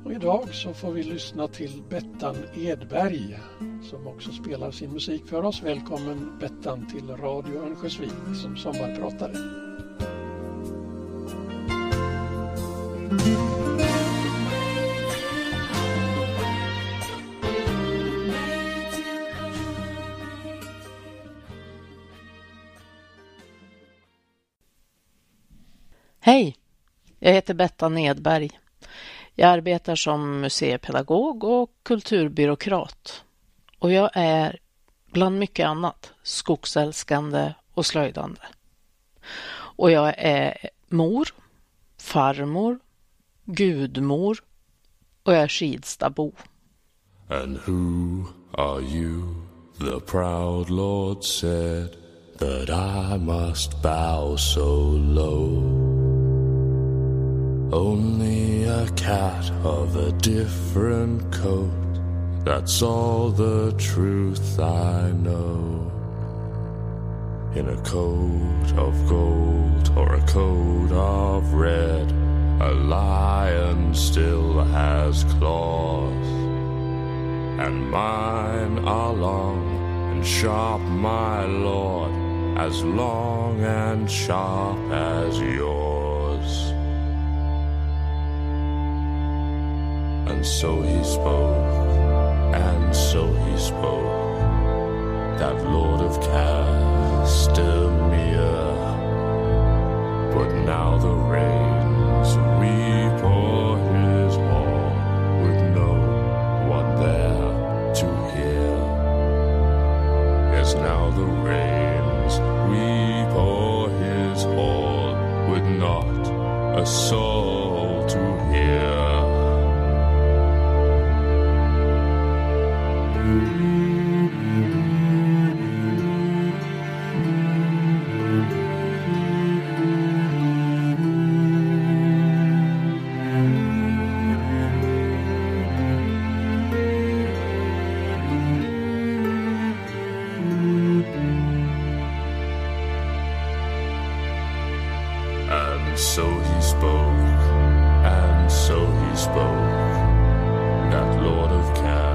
Och idag så får vi lyssna till Bettan Edberg som också spelar sin musik för oss. Välkommen Bettan till Radio Örnsköldsvik som sommarpratare. Hej, jag heter Bettan Edberg. Jag arbetar som museipedagog och kulturbyråkrat. Och jag är bland mycket annat skogsälskande och slöjdande. Och jag är mor, farmor, gudmor och jag är skidstabo. And who are you? The proud Lord said that I must bow so low. Only a cat of a different coat, that's all the truth I know. In a coat of gold or a coat of red, a lion still has claws. And mine are long and sharp, my lord, as long and sharp as yours. And so he spoke, and so he spoke, that Lord of Castamere. But now the rains weep o'er his hall, with no one there to hear. Yes, now the rains weep o'er his hall, with not a soul to hear. And so he spoke, and so he spoke, that Lord of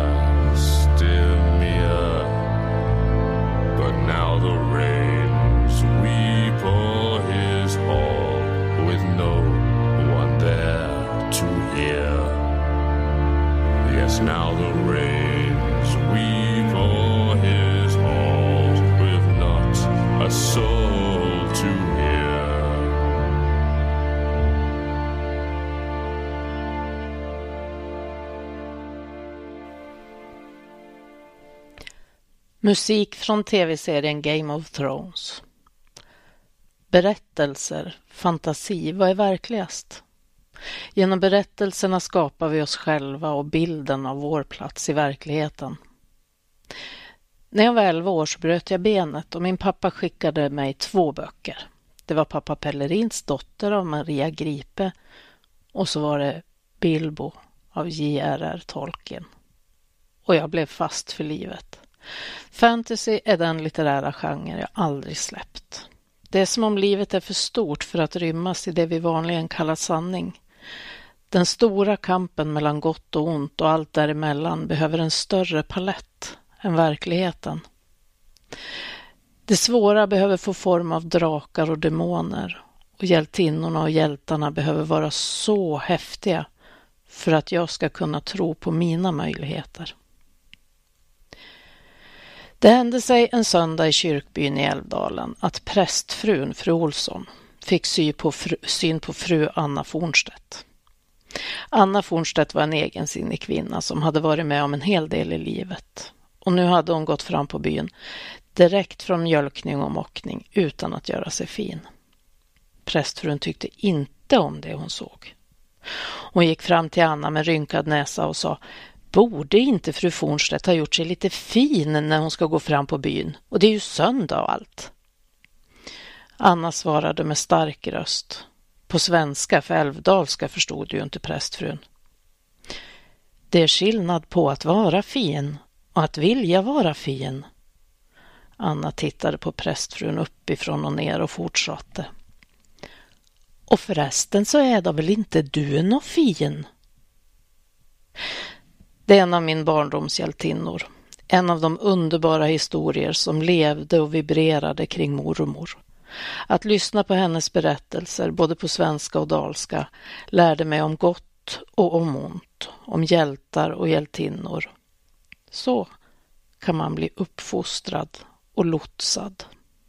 Castamere. But now the rains weep o'er his hall, with no one there to hear. Yes, now the rains weep o'er his hall, with not a soul to hear. Musik från tv-serien Game of Thrones. Berättelser, fantasi, vad är verkligast? Genom berättelserna skapar vi oss själva och bilden av vår plats i verkligheten. När jag var 11 år så bröt jag benet och min pappa skickade mig 2 böcker. Det var pappa Pellerins dotter av Maria Gripe och så var det Bilbo av J.R.R. Tolkien. Och jag blev fast för livet. Fantasy är den litterära genre jag aldrig släppt. Det är som om livet är för stort för att rymmas i det vi vanligen kallar sanning. Den stora kampen mellan gott och ont och allt däremellan behöver en större palett än verkligheten. Det svåra behöver få form av drakar och demoner och hjältinnorna och hjältarna behöver vara så häftiga för att jag ska kunna tro på mina möjligheter. Det hände sig en söndag i kyrkbyn i Älvdalen att prästfrun, fru Olsson, fick syn på fru Anna Fornstedt. Anna Fornstedt var en egensinnig kvinna som hade varit med om en hel del i livet. Och nu hade hon gått fram på byn direkt från mjölkning och mockning utan att göra sig fin. Prästfrun tyckte inte om det hon såg. Hon gick fram till Anna med rynkad näsa och sa: borde inte fru Fornstedt ha gjort sig lite fin när hon ska gå fram på byn? Och det är ju söndag och allt. Anna svarade med stark röst. På svenska, för älvdalska förstod ju inte prästfrun. Det är skillnad på att vara fin och att vilja vara fin. Anna tittade på prästfrun uppifrån och ner och fortsatte. Och förresten så är det väl inte du nå fin? Det är en av min barndoms hjältinnor. En av de underbara historier som levde och vibrerade kring mormor. Att lyssna på hennes berättelser, både på svenska och dalska, lärde mig om gott och om ont, om hjältar och hjältinnor. Så kan man bli uppfostrad och lotsad.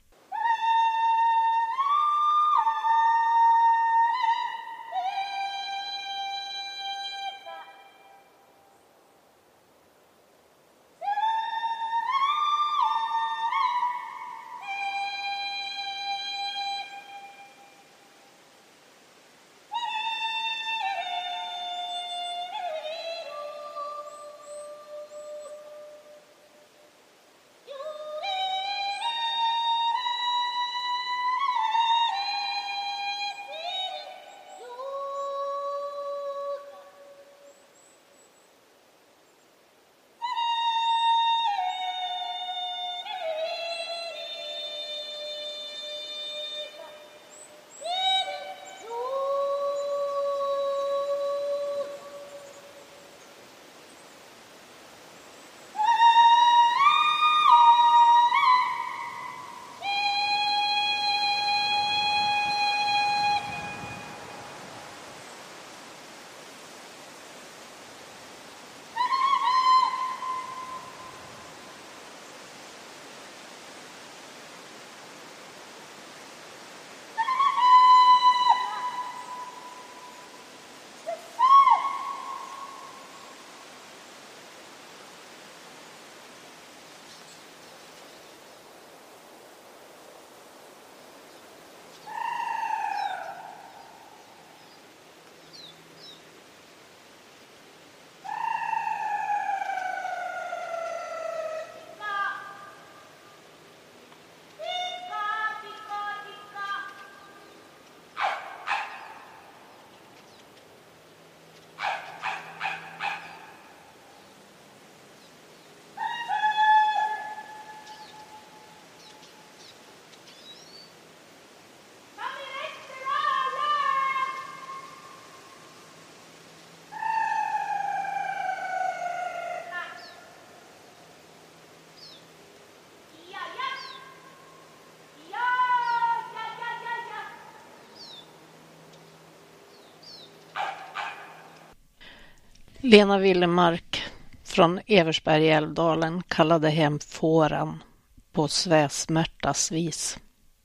Lena Willemark från Eversberg i Älvdalen kallade hem fåren på sväsmärtas vis.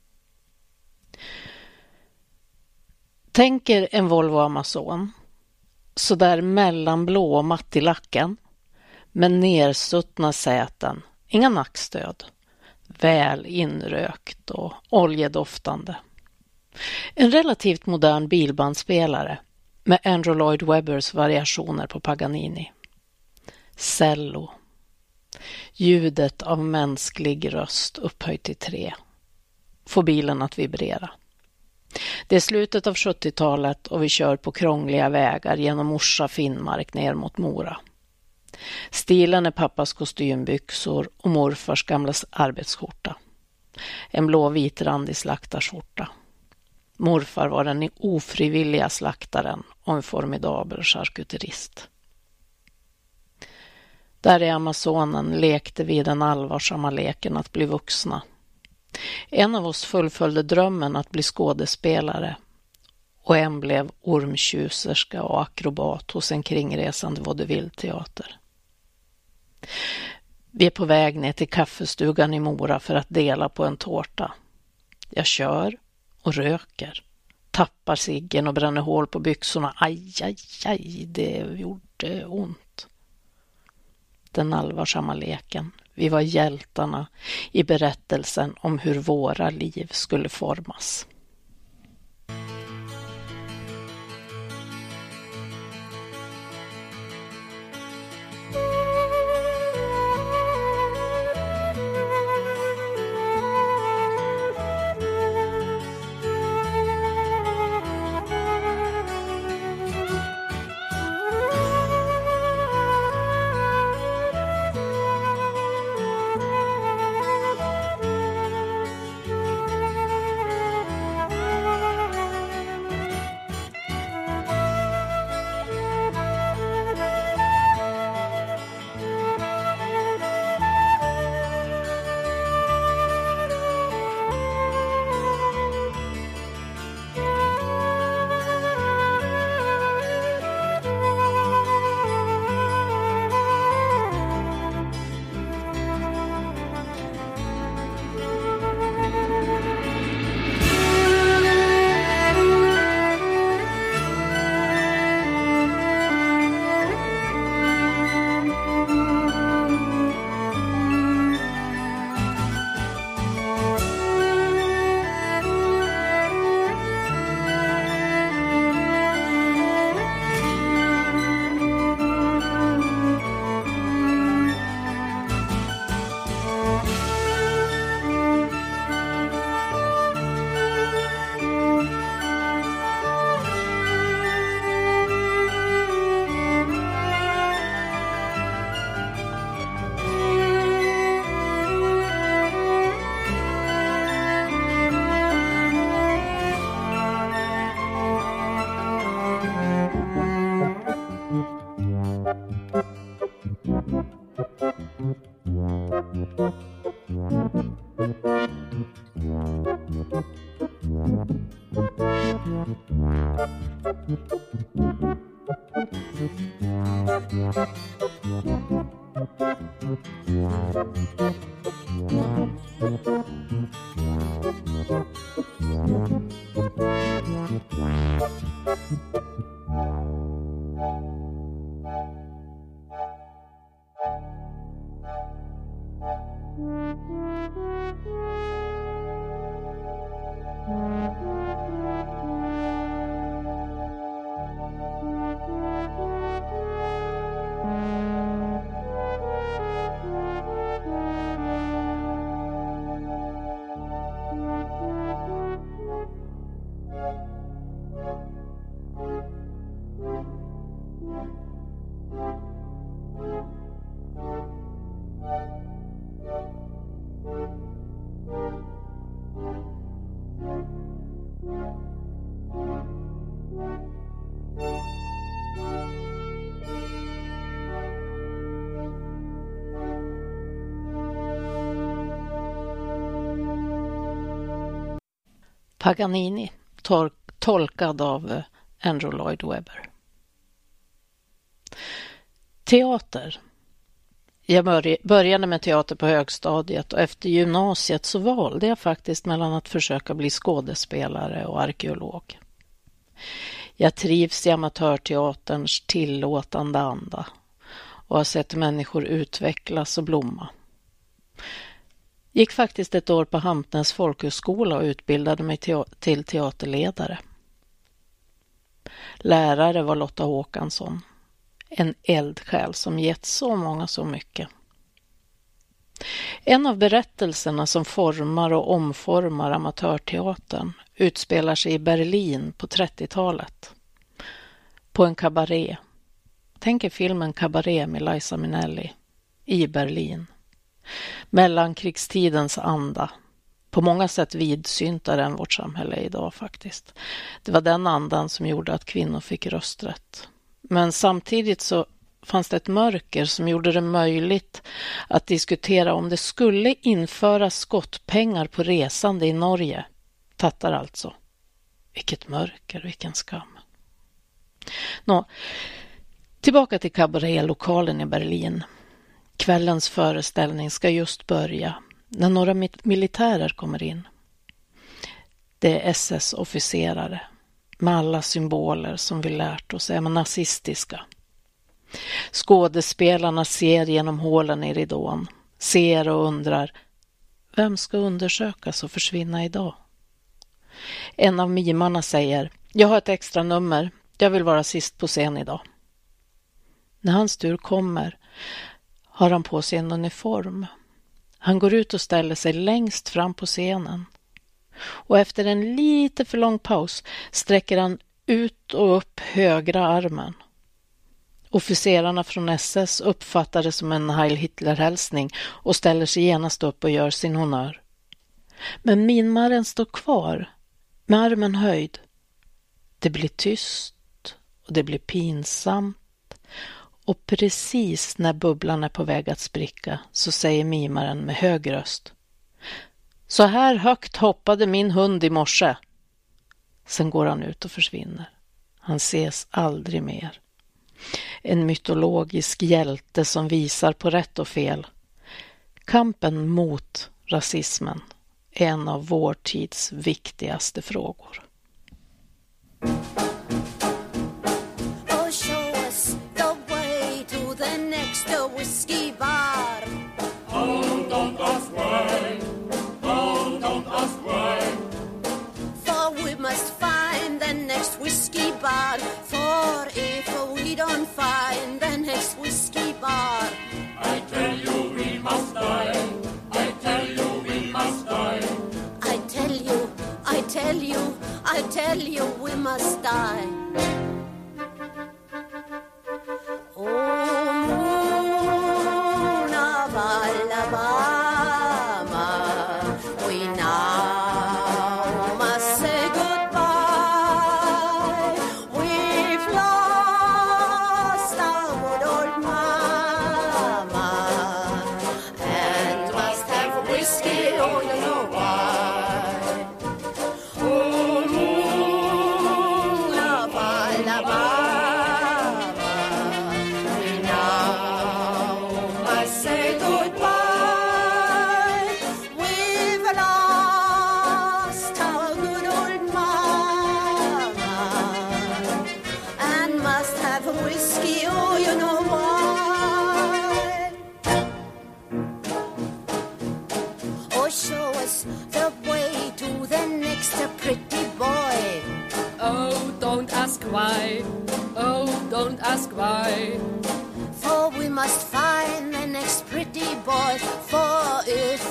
Tänk er en Volvo Amazon, så där mellanblå och matt i lacken, med nersuttna säten, inga nackstöd, väl inrökt och oljedoftande. En relativt modern bilbandspelare med Andrew Lloyd Webbers variationer på Paganini. Cello. Ljudet av mänsklig röst upphöjt till 3. Får bilen att vibrera. Det är slutet av 70-talet och vi kör på krångliga vägar genom Orsa Finnmark ner mot Mora. Stilen är pappas kostymbyxor och morfars gamla arbetsskjorta. En blå-vit randig slaktarskjorta. Morfar var den ofrivilliga slaktaren och en formidabel charkuterist. Där i Amazonen lekte vi den allvarsamma leken att bli vuxna. En av oss fullföljde drömmen att bli skådespelare och en blev ormtjuserska och akrobat hos en kringresande vaudeville-teater. Vi är på väg ner till kaffestugan i Mora för att dela på en tårta. Jag kör och röker, tappar ciggen och bränner hål på byxorna. Aj, aj, aj, det gjorde ont. Den allvarsamma leken. Vi var hjältarna i berättelsen om hur våra liv skulle formas. Paganini, tolkad av Andrew Lloyd Webber. Teater. Jag började med teater på högstadiet och efter gymnasiet så valde jag faktiskt mellan att försöka bli skådespelare och arkeolog. Jag trivs i amatörteaterns tillåtande anda och har sett människor utvecklas och blomma. Gick faktiskt ett år på Hampnäs folkhögskola och utbildade mig till teaterledare. Lärare var Lotta Håkansson, en eldsjäl som gett så många så mycket. En av berättelserna som formar och omformar amatörteatern utspelar sig i Berlin på 30-talet. På en kabaré. Tänk er filmen Kabaré med Liza Minnelli i Berlin. Mellankrigstidens anda. På många sätt vidsyntare än vårt samhälle idag faktiskt. Det var den andan som gjorde att kvinnor fick rösträtt. Men samtidigt så fanns det ett mörker som gjorde det möjligt att diskutera om det skulle införas skottpengar på resande i Norge. Tattar alltså. Vilket mörker, vilken skam. Tillbaka till kabarélokalen i Berlin. Kvällens föreställning ska just börja när några militärer kommer in. Det är SS-officerare med alla symboler som vi lärt oss är nazistiska. Skådespelarna ser genom hålen i ridån, ser och undrar, vem ska undersökas och försvinna idag? En av mimarna säger, jag har ett extra nummer, jag vill vara sist på scen idag. När hans tur kommer har han på sig en uniform. Han går ut och ställer sig längst fram på scenen. Och efter en lite för lång paus sträcker han ut och upp högra armen. Officerarna från SS uppfattar det som en Heil Hitler-hälsning och ställer sig genast upp och gör sin honör. Men minmaren står kvar med armen höjd. Det blir tyst och det blir pinsamt. Och precis när bubblan är på väg att spricka så säger mimaren med hög röst. Så här högt hoppade min hund i morse. Sen går han ut och försvinner. Han ses aldrig mer. En mytologisk hjälte som visar på rätt och fel. Kampen mot rasismen är en av vår tids viktigaste frågor. Whiskey bar, for if we don't find the next whiskey bar, I tell you we must die. I tell you we must die. I tell you, I tell you, I tell you we must die. Oh, moon of Alabama, we now must say goodbye. Bye.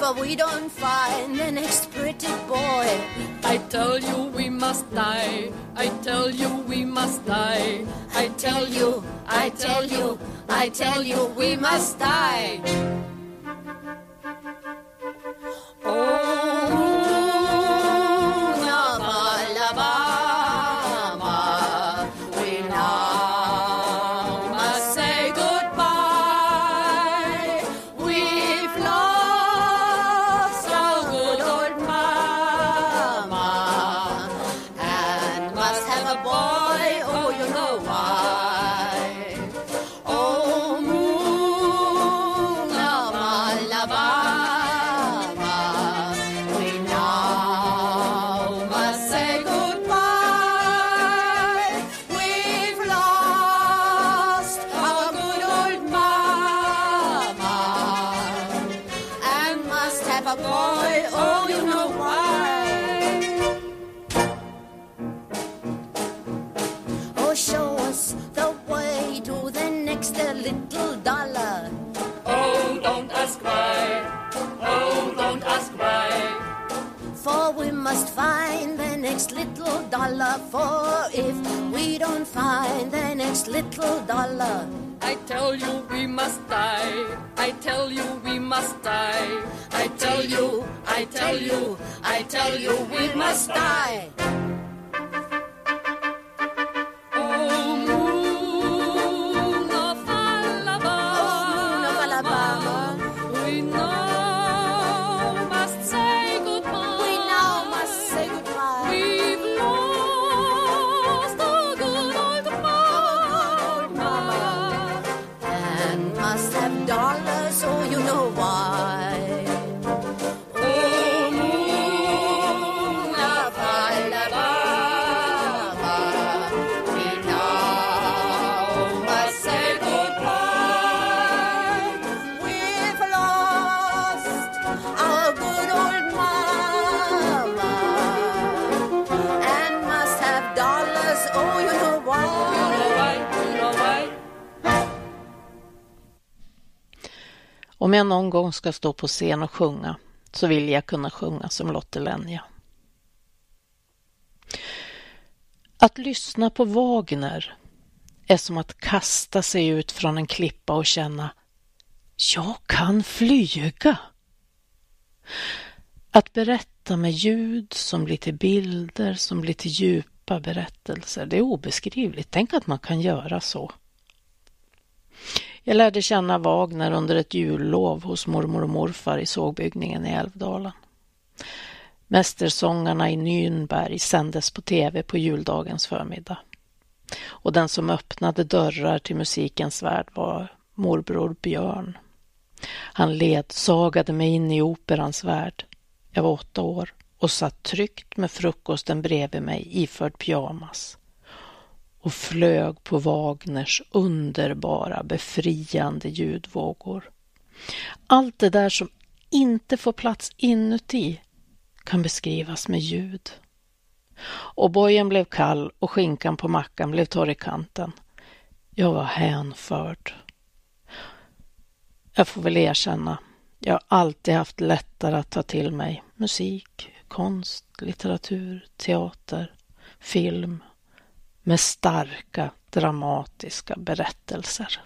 we don't find the next pretty boy. I tell you we must die. I tell you we must die. I tell you, I tell you, I tell you we must die. For if we don't find the next little dollar, I tell you we must die. I tell you we must die. I tell you, I tell you, I tell you we must die. Om jag någon gång ska stå på scen och sjunga så vill jag kunna sjunga som Lotte Lenya. Att lyssna på Wagner är som att kasta sig ut från en klippa och känna: jag kan flyga. Att berätta med ljud som blir till bilder, som blir till djupa berättelser, det är obeskrivligt. Tänk att man kan göra så. Jag lärde känna Wagner under ett jullov hos mormor och morfar i sågbyggningen i Älvdalen. Mästersångarna i Nürnberg sändes på tv på juldagens förmiddag. Och den som öppnade dörrar till musikens värld var morbror Björn. Han ledsagade mig in i operans värld. Jag var 8 år och satt tryggt med frukosten bredvid mig iförd pyjamas. Och flög på Wagners underbara, befriande ljudvågor. Allt det där som inte får plats inuti kan beskrivas med ljud. Och bojen blev kall och skinkan på mackan blev torr i kanten. Jag var hänförd. Jag får väl erkänna, jag har alltid haft lättare att ta till mig musik, konst, litteratur, teater, film med starka, dramatiska berättelser.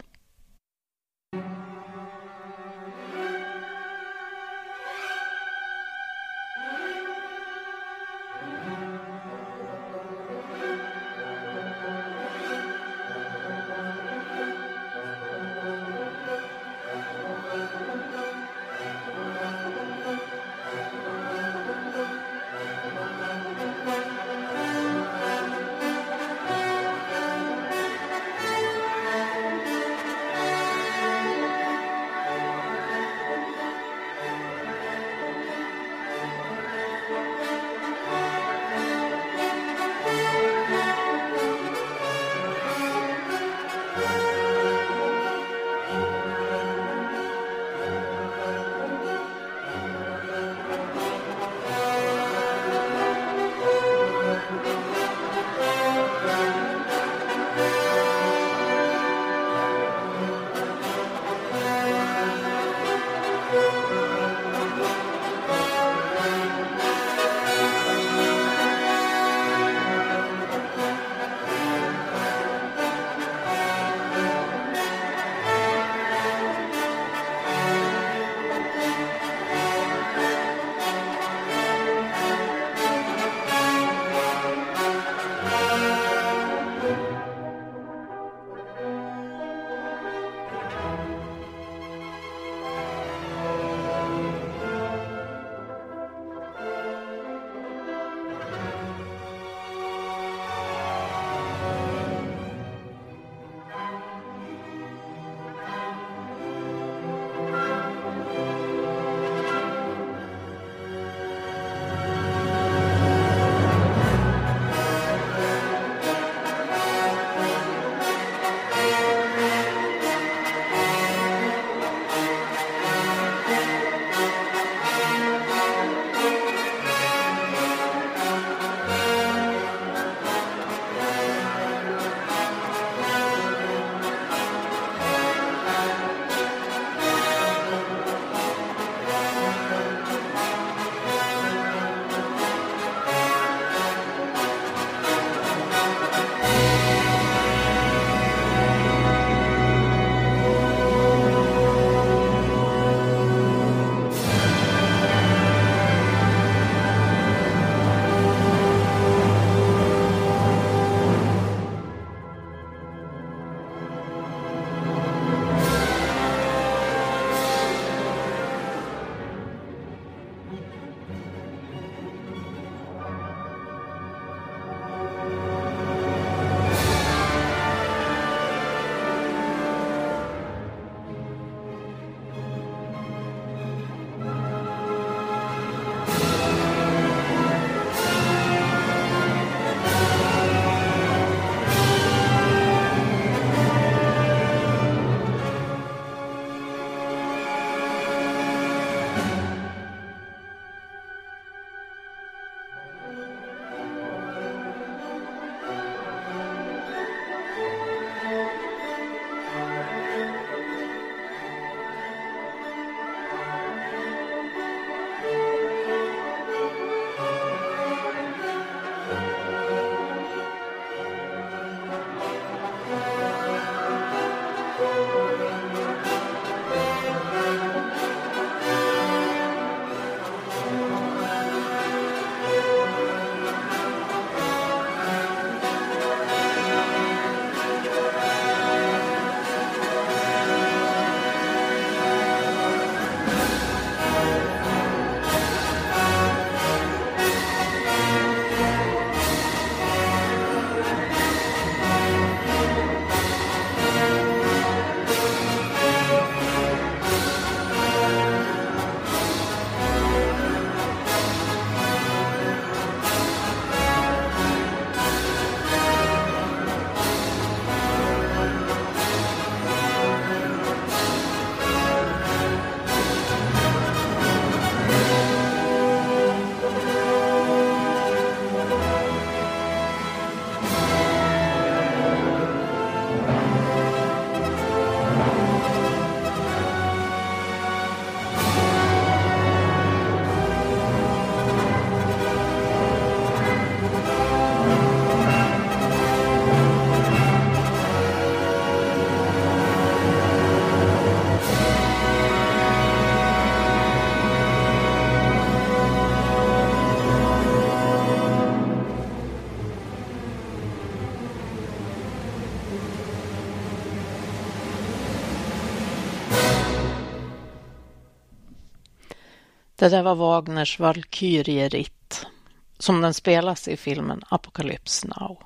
Det där var Wagners Valkyrieritt, som den spelas i filmen Apocalypse Now.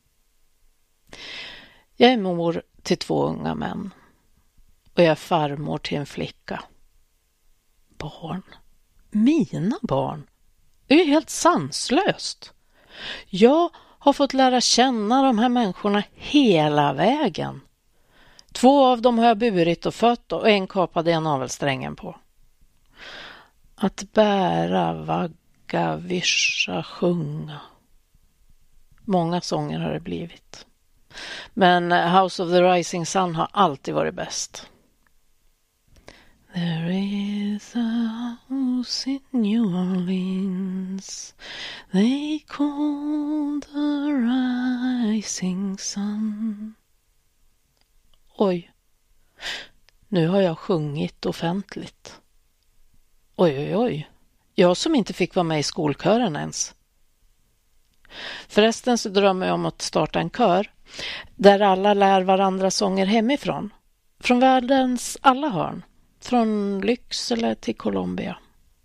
Jag är mor till 2 unga män och jag är farmor till en flicka. Barn? Mina barn? Det är ju helt sanslöst. Jag har fått lära känna de här människorna hela vägen. 2 av dem har jag burit och fött och en kapade jag navelsträngen på. Att bära, vagga, vischa, sjunga. Många sånger har det blivit. Men House of the Rising Sun har alltid varit bäst. There is a house in New Orleans they call the rising sun. Oj, nu har jag sjungit offentligt. Oj. Jag som inte fick vara med i skolkören ens. Förresten så drömmer jag om att starta en kör där alla lär varandra sånger hemifrån. Från världens alla hörn. Från Lycksele till Colombia.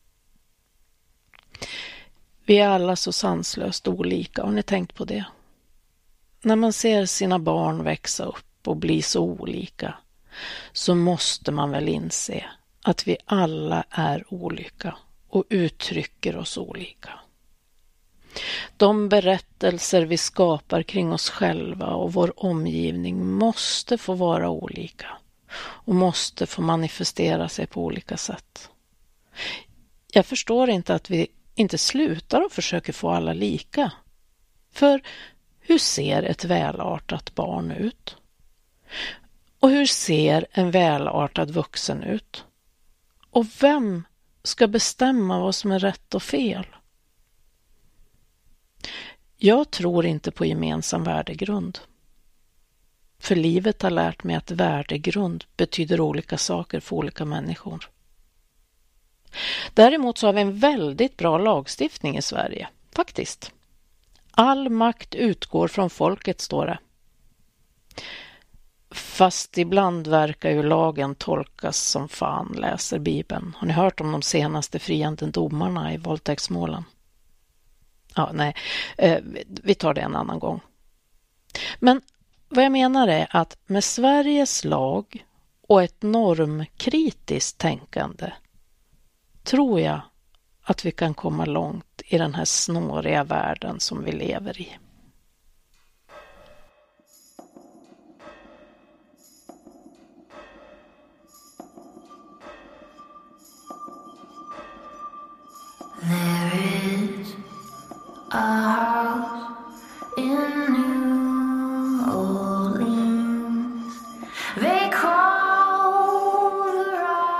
Vi är alla så sanslöst olika, har ni tänkt på det? När man ser sina barn växa upp och bli så olika så måste man väl inse att vi alla är olika och uttrycker oss olika. De berättelser vi skapar kring oss själva och vår omgivning måste få vara olika och måste få manifestera sig på olika sätt. Jag förstår inte att vi inte slutar och försöker få alla lika. För hur ser ett välartat barn ut? Och hur ser en välartad vuxen ut? Och vem ska bestämma vad som är rätt och fel? Jag tror inte på gemensam värdegrund. För livet har lärt mig att värdegrund betyder olika saker för olika människor. Däremot så har vi en väldigt bra lagstiftning i Sverige, faktiskt. All makt utgår från folket, står det. Fast ibland verkar ju lagen tolkas som fan, läser Bibeln. Har ni hört om de senaste friande domarna i våldtäktsmålen? Ja, nej, vi tar det en annan gång. Men vad jag menar är att med Sveriges lag och ett normkritiskt tänkande tror jag att vi kan komma långt i den här snåriga världen som vi lever i. There is a house in New Orleans they call the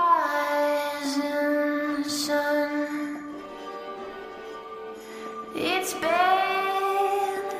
rising sun. It's been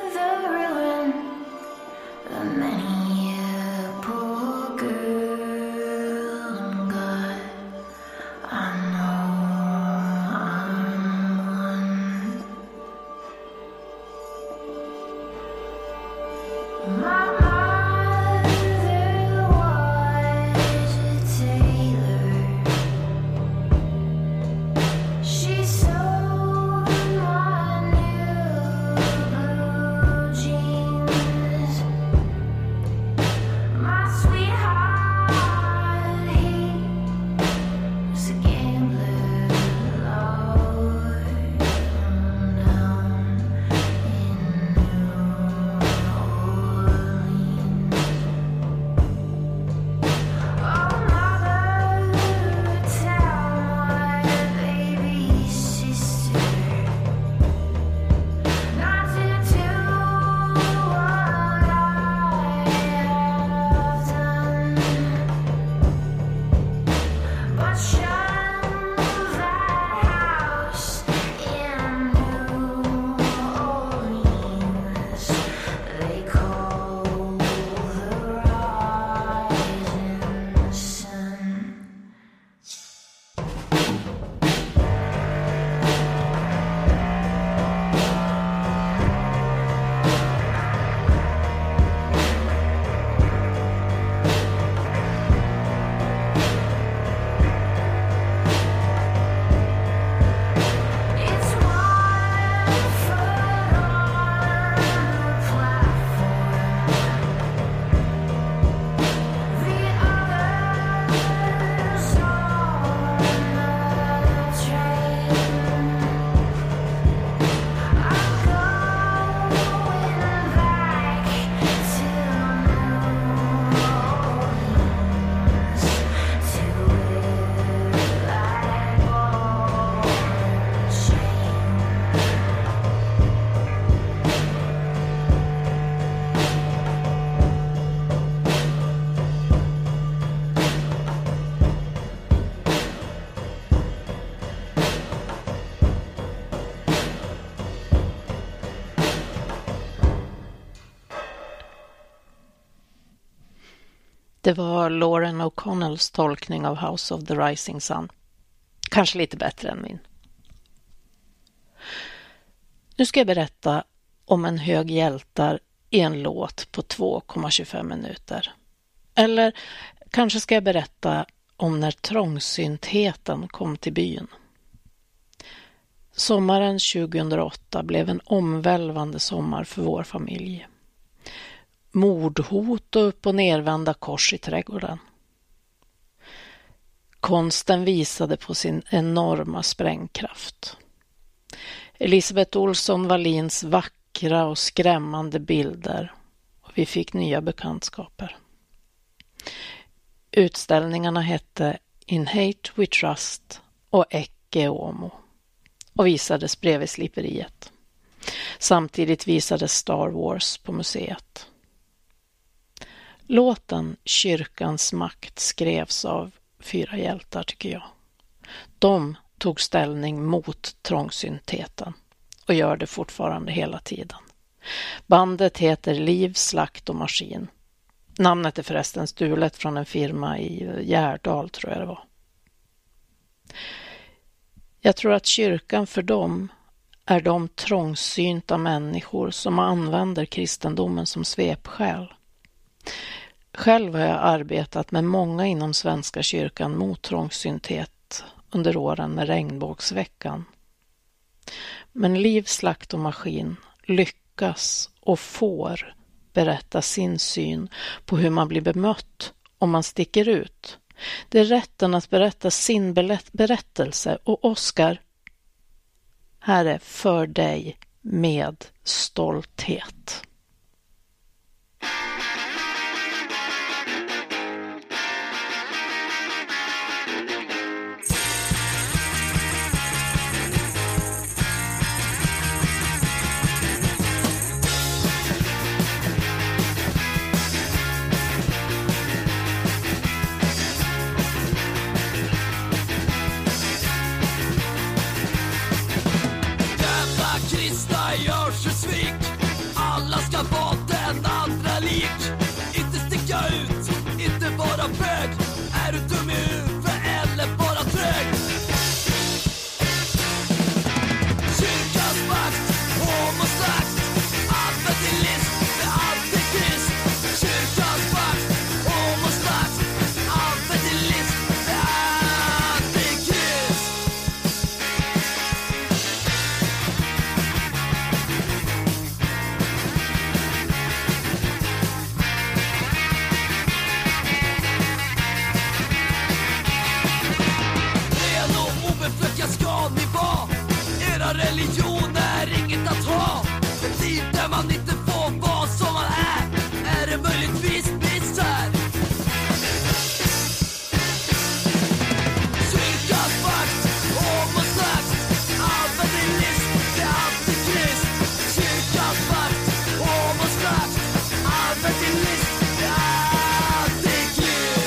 Det var Lauren O'Connells tolkning av House of the Rising Sun. Kanske lite bättre än min. Nu ska jag berätta om en hög hjältar i en låt på 2,25 minuter. Eller kanske ska jag berätta om när trångsyntheten kom till byn. Sommaren 2008 blev en omvälvande sommar för vår familj. Mordhot och upp- och nervända kors i trädgården. Konsten visade på sin enorma sprängkraft. Elisabeth Olsson Wallins vackra och skrämmande bilder, och vi fick nya bekantskaper. Utställningarna hette In Hate We Trust och Ecce Homo och visades bredvid sliperiet. Samtidigt visades Star Wars på museet. Låten Kyrkans makt skrevs av 4 hjältar, tycker jag. De tog ställning mot trångsyntheten och gör det fortfarande hela tiden. Bandet heter Liv, slakt och maskin. Namnet är förresten stulet från en firma i Gärdal, tror jag det var. Jag tror att kyrkan för dem är de trångsynta människor som använder kristendomen som svepskäl. Själv har jag arbetat med många inom Svenska kyrkan mot trångsynthet under åren med regnbågsveckan. Men Liv, slakt och maskin lyckas och får berätta sin syn på hur man blir bemött om man sticker ut. Det är rätten att berätta sin berättelse, och Oskar, här är för dig med stolthet. Alla ska vara den andra lik. Inte sticka ut, inte vara bög. Är du dum i huvudet eller bara trög? Kyrkans makt, homoslakt. Använd din list med antikrist. Kyrkans makt, homoslakt. Använd din list med antikrist. Ska ni vara? Era religion är inget att ha. En tid där man inte får vara som man är det möjligtvis misär. Kyrkans makt, homoslakt. Använd din list med antikrist. Kyrkans makt, homoslakt. Använd din list med antikrist.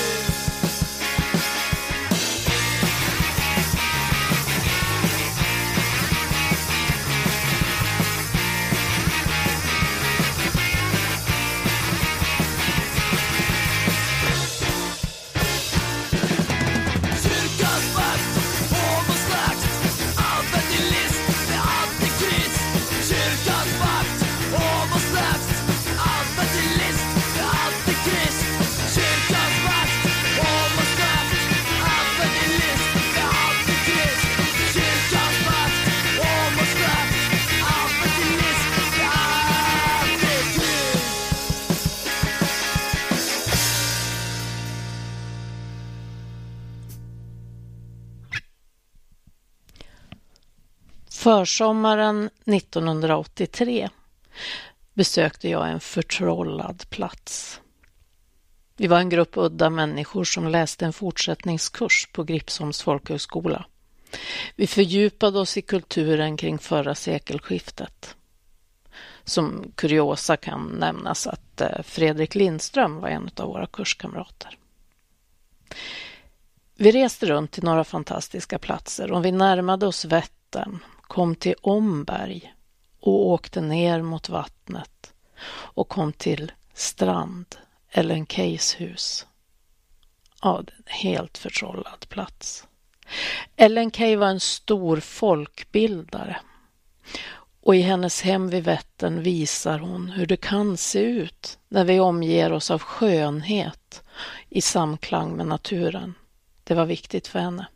Försommaren 1983 besökte jag en förtrollad plats. Vi var en grupp udda människor som läste en fortsättningskurs på Gripsholms folkhögskola. Vi fördjupade oss i kulturen kring förra sekelskiftet. Som kuriosa kan nämnas att Fredrik Lindström var en av våra kurskamrater. Vi reste runt till några fantastiska platser och vi närmade oss Vättern, kom till Omberg och åkte ner mot vattnet och kom till Strand, Ellen Keys hus, Ja, en helt förtrollad plats. Ellen Key var en stor folkbildare. Och i hennes hem vid Vättern visar hon hur det kan se ut när vi omger oss av skönhet i samklang med naturen. Det var viktigt för henne.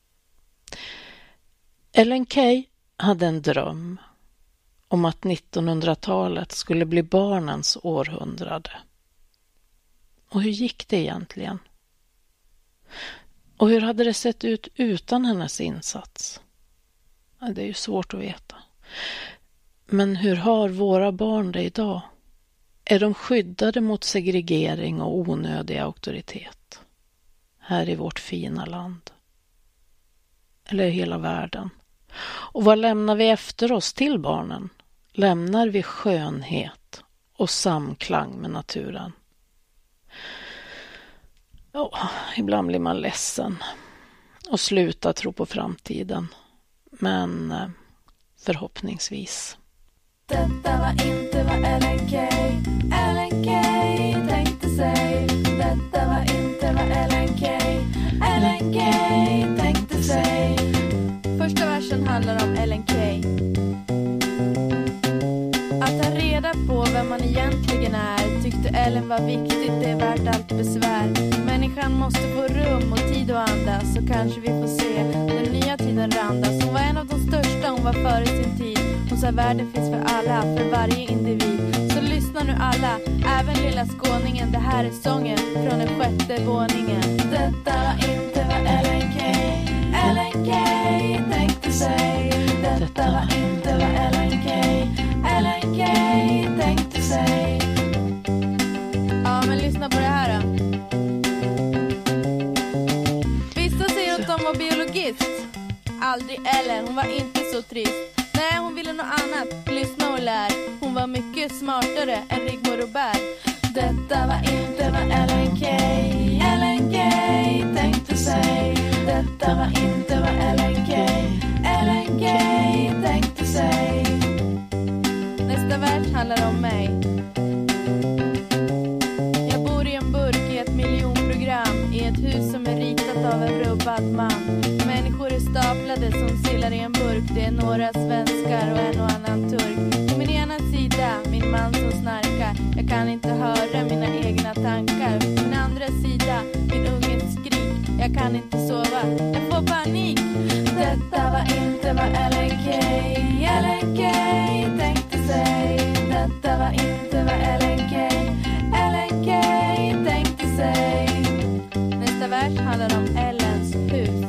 Ellen Key hade en dröm om att 1900-talet skulle bli barnens århundrade. Och hur gick det egentligen? Och hur hade det sett ut utan hennes insats? Det är ju svårt att veta. Men hur har våra barn det idag? Är de skyddade mot segregering och onödig auktoritet? Här i vårt fina land. Eller i hela världen. Och vad lämnar vi efter oss till barnen? Lämnar vi skönhet och samklang med naturen? Ja, ibland blir man ledsen och slutar tro på framtiden. Men förhoppningsvis. Detta var inte vad Ellen Key tänkte sig. Detta var inte vad Ellen Key tänkte sig. Första versen handlar om Ellen Key. Att ta reda på vem man egentligen är tyckte Ellen var viktigt, det är värt allt besvär. Människan måste få rum och tid att andas, så kanske vi får se den nya tiden randas. Hon var en av de största, hon var före sin tid. Hon sa världen finns för alla, för varje individ. Så lyssna nu alla, även lilla skåningen. Det här är sången från den 6:e våningen. Detta var inte vad Ellen Key tänkte sig. Detta var inte vad Ellen Key tänkte sig. Ja, men lyssna på det här då. Vissa säger att de var biologist. Aldrig Ellen, hon var inte så trist. Nej, hon ville något annat, lyssna och lär. Hon var mycket smartare än Rigmor Robert. Detta var inte vad Ellen Key tänkte sig. Detta var inte vad Ellen Key tänkte sig. Nästa vers handlar om mig. Jag bor i en burk i ett miljonprogram, i ett hus som är ritat av en rubbad man. Människor är staplade som sillar i en burk. Det är några svenskar och en och annan turk. På min ena sida, min man som snarkar. Jag kan inte höra mina egna tankar. På min andra sida, min unges skrik. Jag kan inte sova, jag får panik. Detta var inte vad Ellen Key tänkte sig. Detta var inte vad Ellen Key tänkte sig. Nästa vers handlar om Ellens hus.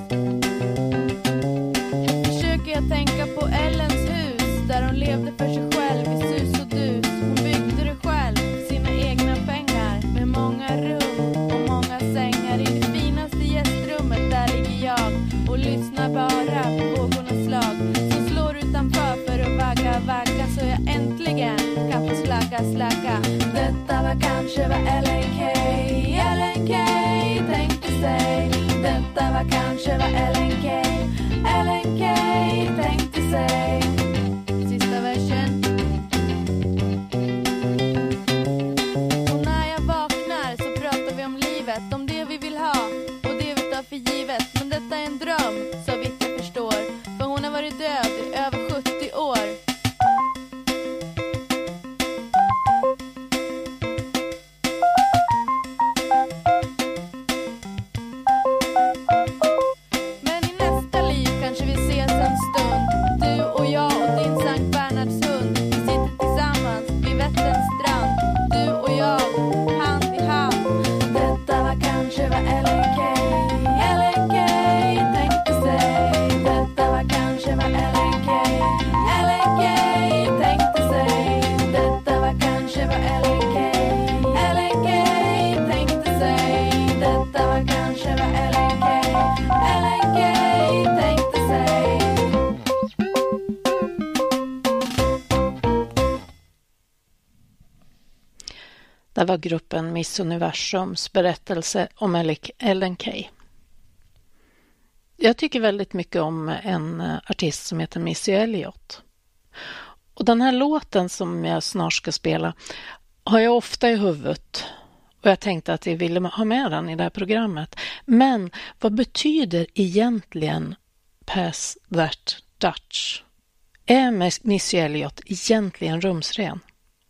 Försöker jag tänka på Ellens hus, där hon levde för sig själv i sus och dus. Hon byggde det själv, sina egna pengar, med många rum och många sängar. I det finaste gästrummet där ligger jag och lyssnar bara på vågornas slag som slår utanför för att vagga så jag äntligen kan få slagga. Detta var kanske vad Ellen Key tänkte sig. Detta var kanske vad Ellen Key tänkte sig. Sista versen. Och när jag vaknar så pratar vi om livet, om det vi vill ha och det vi tar för givet. Men detta är en dröm, så vitt jag förstår, för hon har varit död i över 70 år. Men i nästa liv kanske vi ses en stund, du och jag och din Sankt Bernhards hund. Vi sitter tillsammans vid Vätterns strand, du och jag, hand i hand. Detta var kanske vad Ellen Key tänkte sig. Detta var kanske vad Ellen Key tänkte sig. Detta var kanske vad Ellen Key tänkte sig. Detta var kanske vad Ellen Key tänkte sig. Det var gruppen Miss Universums berättelse om Ellen Key. Jag tycker väldigt mycket om en artist som heter Missy Elliott. Och den här låten som jag snart ska spela har jag ofta i huvudet och jag tänkte att jag ville ha med den i det här programmet. Men vad betyder egentligen Pass That Dutch? Är Missy Elliott egentligen rumsren?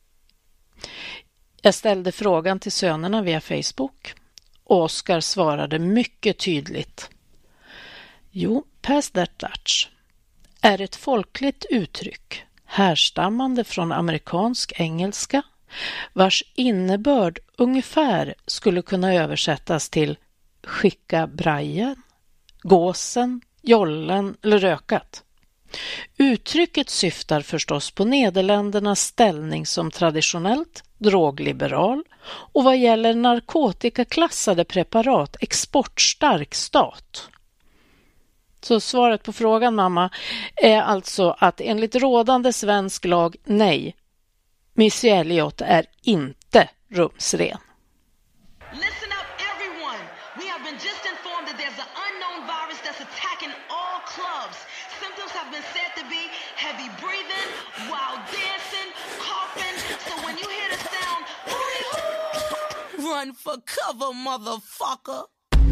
Jag ställde frågan till sönerna via Facebook. Oscar svarade mycket tydligt. Jo, Pass That Dutch är ett folkligt uttryck härstammande från amerikansk engelska, vars innebörd ungefär skulle kunna översättas till skicka brajen, gåsen, jollen eller rökat. Uttrycket syftar förstås på Nederländernas ställning som traditionellt drogliberal och vad gäller narkotikaklassade preparat exportstark stat. Så svaret på frågan, mamma, är alltså att enligt rådande svensk lag, nej, Missy Elliott är inte rumsren. Listen up, everyone. We have been just informed that there's an unknown virus that's attacking all clubs. Symptoms have been said to be heavy breathing, wild dancing, coughing. So when you hear the sound, run for cover, motherfucker.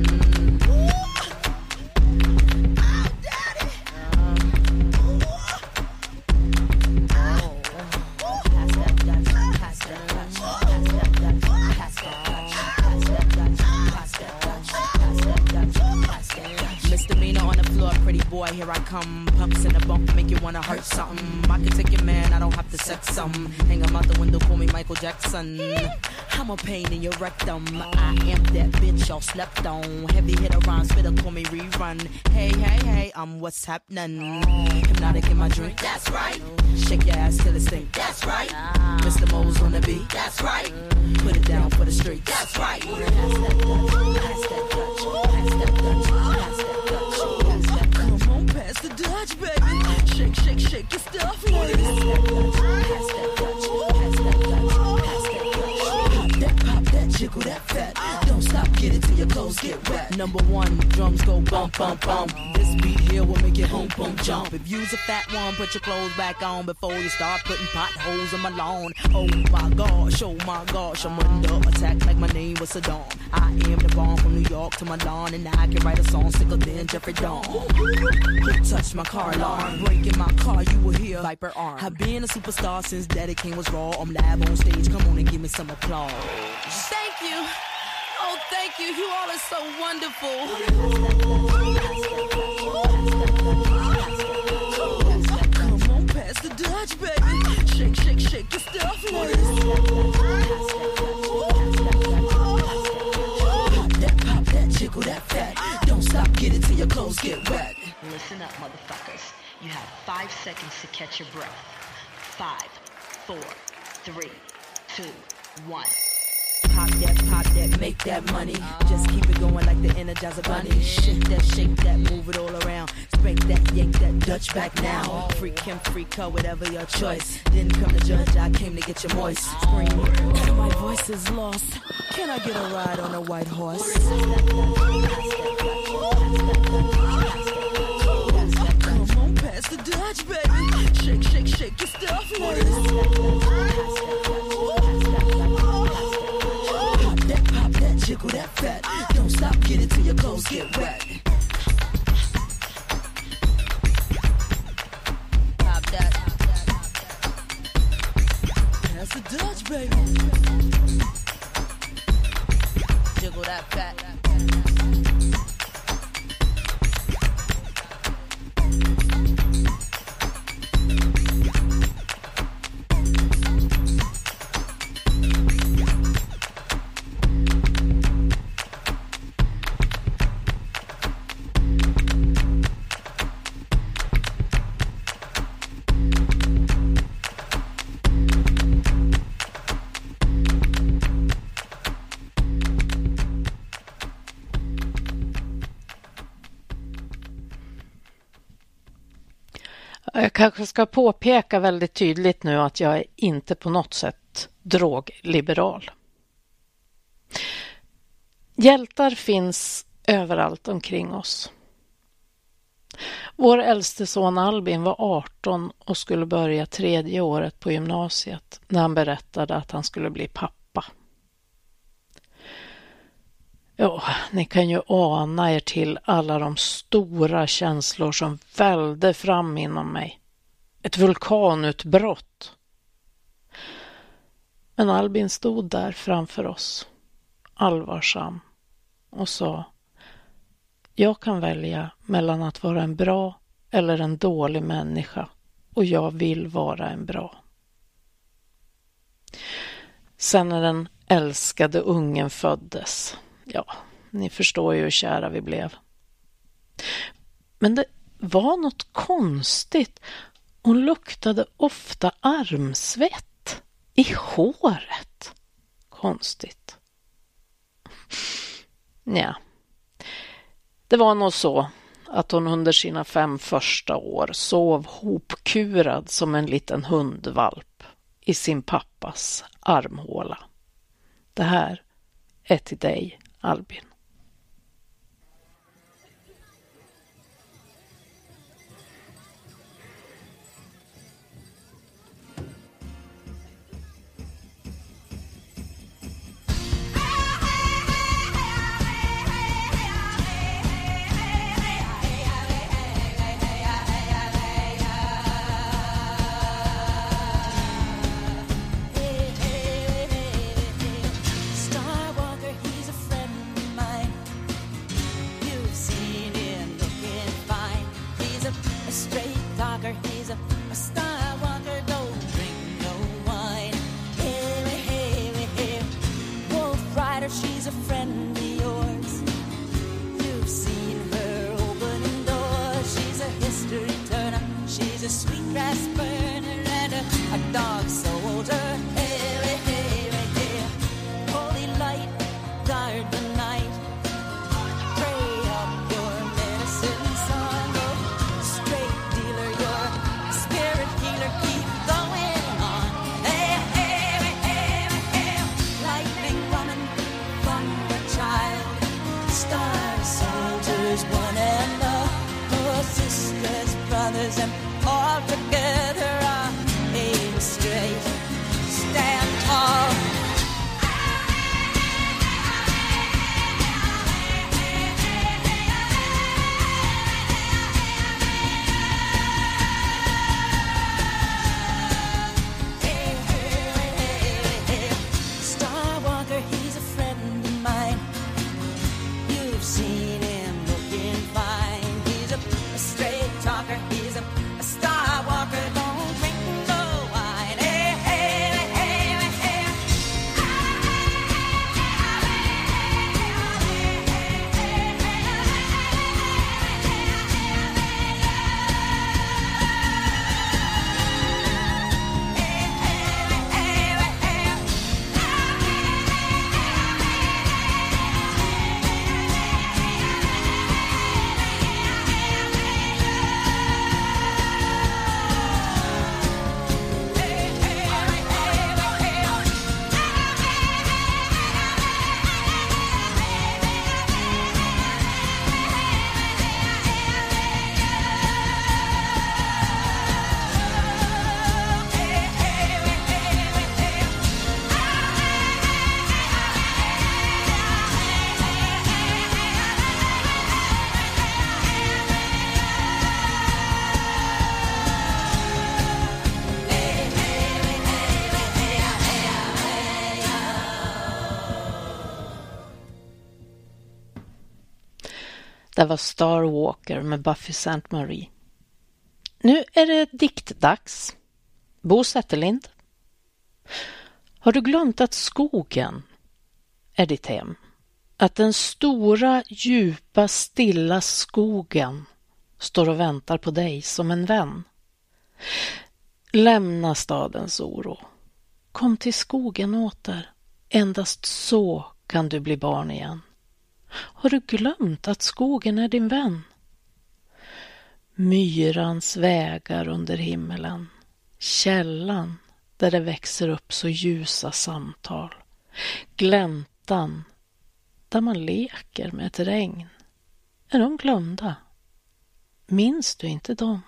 Misdemeanor on the floor, pretty boy, here I come. Pumps in the bump, make you wanna hurt something. I can take your man, I don't have to sex some. Hang him out the window, call me Michael Jackson. I'm a pain in your rectum. I am that bitch y'all slept on. Heavy hitter rhyme, spitter, call me rerun. Hey, hey, hey, I'm what's happening. Hypnotic in my drink, that's right. Shake your ass till it stink, that's right. Mr. Mo's on the beat, that's right. Put it down for the street, that's right. Pass that Dutch, pass that Dutch, pass that Dutch, pass that Dutch. Come on, pass the Dutch, baby. Shake, shake, shake your stuff, ladies. Pass that Dutch, pass that Dutch, pass that Dutch. Pop that, jiggle that fat. Don't stop, get it till your clothes get wet. Number one, drums go bump, bump, bump. This beat here will make it home, boom, jump. If you's a fat one, put your clothes back on before you start putting potholes in my lawn. Oh my gosh, I'm under attack like my name was Saddam. I am the bomb from New York to Milan, and I can write a song sicker than Jeffrey Dawn. You touch my car alarm, breaking my car, you will hear Viper arm. I've been a superstar since Daddy King was raw. I'm live on stage, come on and give me some applause. Thank you. Oh, thank you. You all are so wonderful. Come on, pass the Dutch, baby. Shake, shake, shake your stuff, ladies. Pop that, jiggle that fat. Don't stop, get it till your clothes get wet. Listen up, motherfuckers. You have 5 seconds to catch your breath. 5, 4, 3, 2, 1. Pop that, make that money. Just keep it going like the Energizer Bunny. Shake that, move it all around. Spank that, yank that Dutch back now. Freak him, freak her, whatever your choice. Didn't come to judge, I came to get you moist. Scream, my voice is lost. Can I get a ride on a white horse? Come on, pass the Dutch, baby. Shake, shake, shake your stuff, ladies. Jiggle that fat. Don't stop, get it till your clothes get wet. Pop that. That's the Dutch, baby. Jiggle that fat. Jag kanske ska påpeka väldigt tydligt nu att jag är inte på något sätt drogliberal. Hjältar finns överallt omkring oss. Vår äldste son Albin var 18 och skulle börja 3:e året på gymnasiet när han berättade att han skulle bli pappa. Ja, ni kan ju ana er till alla de stora känslor som vällde fram inom mig. Ett vulkanutbrott. Men Albin stod där framför oss, allvarsam, och sa: jag kan välja mellan att vara en bra eller en dålig människa, och jag vill vara en bra. Sen när den älskade ungen föddes, ja, ni förstår ju hur kära vi blev. Men det var något konstigt. Hon luktade ofta armsvett i håret. Konstigt. Ja. Det var nog så att hon under sina 5 första år sov hopkurad som en liten hundvalp i sin pappas armhåla. Det här är till dig, Albin. Det var Star Walker med Buffy Sainte-Marie. Nu är det diktdags. Bo Zetterlind. Har du glömt att skogen är ditt hem? Att den stora, djupa, stilla skogen står och väntar på dig som en vän? Lämna stadens oro. Kom till skogen åter. Endast så kan du bli barn igen. Har du glömt att skogen är din vän? Myrans vägar under himmelen, källan där det växer upp så ljusa samtal, gläntan där man leker med ett regn. Är de glömda? Minns du inte dem?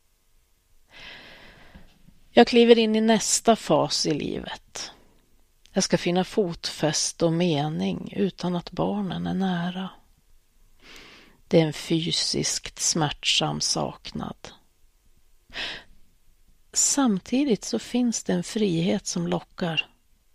Jag kliver in i nästa fas i livet. Jag ska finna fotfäste och mening utan att barnen är nära. Det är en fysiskt smärtsam saknad. Samtidigt så finns det en frihet som lockar.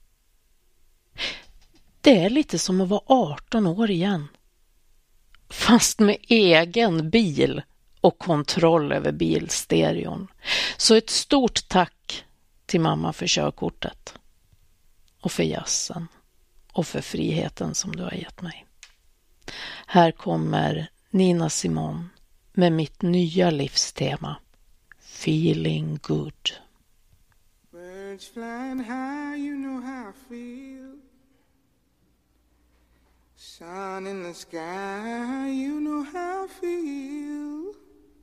Det är lite som att vara 18 år igen. Fast med egen bil och kontroll över bilstereon. Så ett stort tack till mamma för körkortet. Och för jazzen. Och för friheten som du har gett mig. Här kommer Nina Simone med mitt nya livstema. Feeling good. Birds flying high, you know how I feel. Sun in the sky, you know how I feel.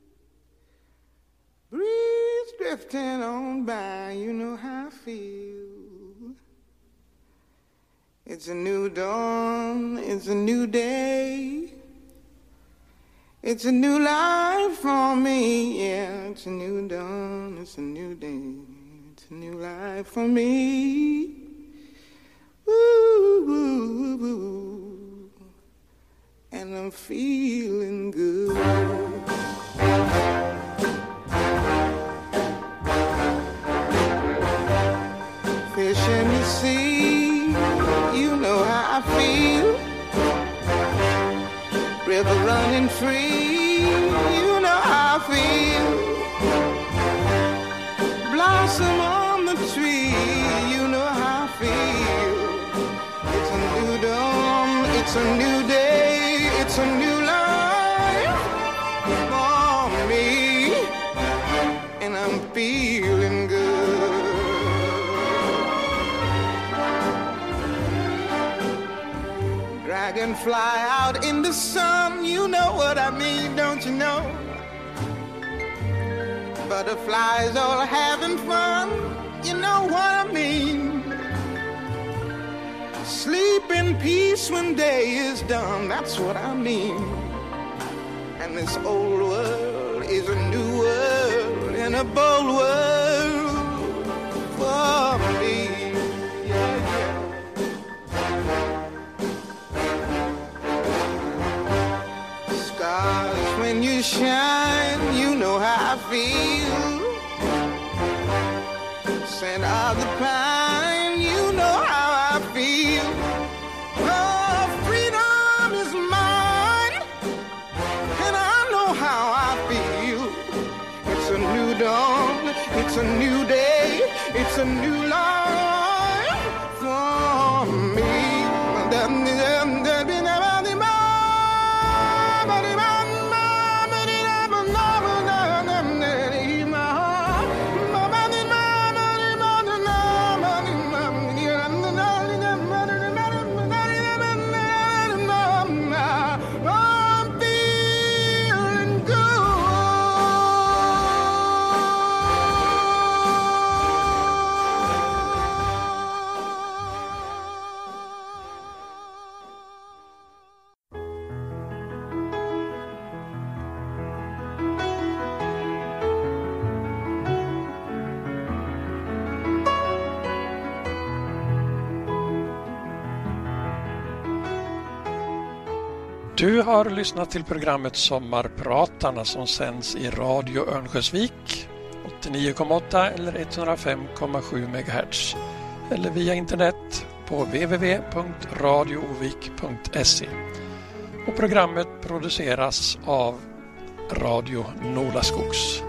Breeze drifting on by, you know how I feel. It's a new dawn, it's a new day. It's a new life for me, yeah. It's a new dawn, it's a new day. It's a new life for me. Ooh, ooh, ooh. And I'm feeling good. Fish in the sea, you know how I feel. River running free, you know how I feel. Blossom on the tree, you know how I feel. It's a new dawn, it's a new day, it's a new life for me. And I'm feeling good. Dragonfly out in the sun, you know what I mean, don't you know? Butterflies all having fun, you know what I mean. Sleep in peace when day is done, that's what I mean. And this old world is a new world and a bold world for me. When you shine, you know how I feel. Scent of the pine, you know how I feel. Oh, freedom is mine, and I know how I feel. It's a new dawn, it's a new day, it's a new life for me. Du har lyssnat till programmet Sommarpratarna som sänds i Radio Örnsköldsvik 89,8 eller 105,7 MHz eller via internet på www.radioovik.se. Och programmet produceras av Radio Nolaskogs.